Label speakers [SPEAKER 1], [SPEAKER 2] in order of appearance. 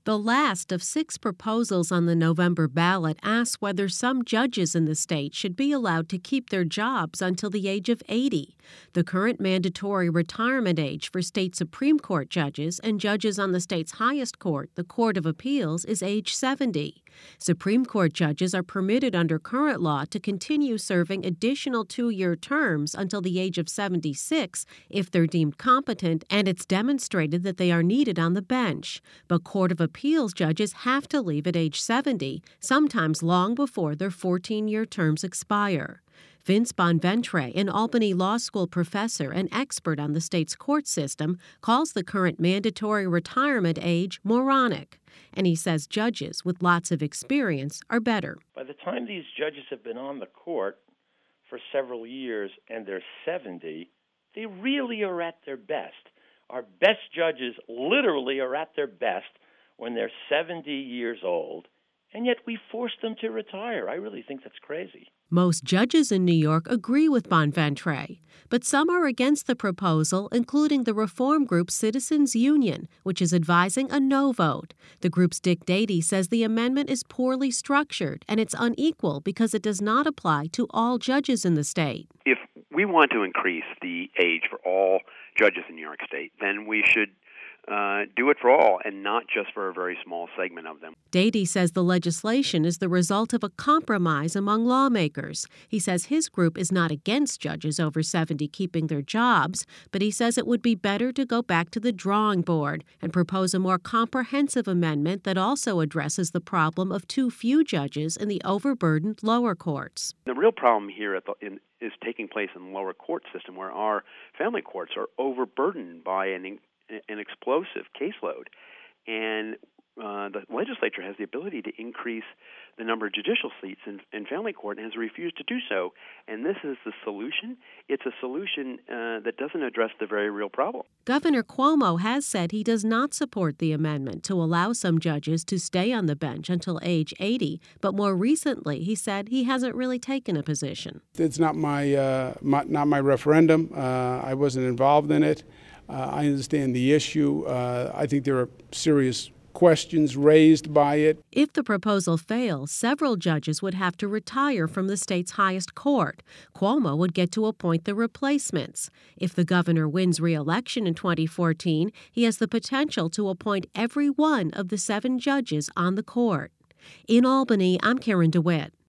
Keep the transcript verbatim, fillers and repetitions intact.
[SPEAKER 1] The last of six proposals on the November ballot asks whether some judges in the state should be allowed to keep their jobs until the age of eighty. The current mandatory retirement age for state Supreme Court judges and judges on the state's highest court, the Court of Appeals, is age seventy. Supreme Court judges are permitted under current law to continue serving additional two-year terms until the age of seventy-six if they're deemed competent and it's demonstrated that they are needed on the bench. But Court of Appeals judges have to leave at age seventy, sometimes long before their fourteen-year terms expire. Vince Bonventre, an Albany Law School professor and expert on the state's court system, calls the current mandatory retirement age moronic. And he says judges with lots of experience are better.
[SPEAKER 2] By the time these judges have been on the court for several years and they're seventy, they really are at their best. Our best judges literally are at their best when they're seventy years old, and yet we force them to retire. I really think that's crazy.
[SPEAKER 1] Most judges in New York agree with Bonventre, but some are against the proposal, including the reform group Citizens Union, which is advising a no vote. The group's Dick Dady says the amendment is poorly structured and it's unequal because it does not apply to all judges in the state.
[SPEAKER 3] If we want to increase the age for all judges in New York State, then we should Uh, do it for all and not just for a very small segment of them.
[SPEAKER 1] Dady says the legislation is the result of a compromise among lawmakers. He says his group is not against judges over seventy keeping their jobs, but he says it would be better to go back to the drawing board and propose a more comprehensive amendment that also addresses the problem of too few judges in the overburdened lower courts.
[SPEAKER 3] The real problem here at the, in, is taking place in the lower court system, where our family courts are overburdened by an an explosive caseload, and uh, the legislature has the ability to increase the number of judicial seats in, in family court and has refused to do so. And this is the solution. It's a solution uh, that doesn't address the very real problem.
[SPEAKER 1] Governor Cuomo has said he does not support the amendment to allow some judges to stay on the bench until age eighty, but more recently he said he hasn't really taken a position.
[SPEAKER 4] It's not my, uh, my not my referendum. Uh, I wasn't involved in it. Uh, I understand the issue. Uh, I think there are serious questions raised by it.
[SPEAKER 1] If the proposal fails, several judges would have to retire from the state's highest court. Cuomo would get to appoint the replacements. If the governor wins re-election in twenty fourteen, he has the potential to appoint every one of the seven judges on the court. In Albany, I'm Karen DeWitt.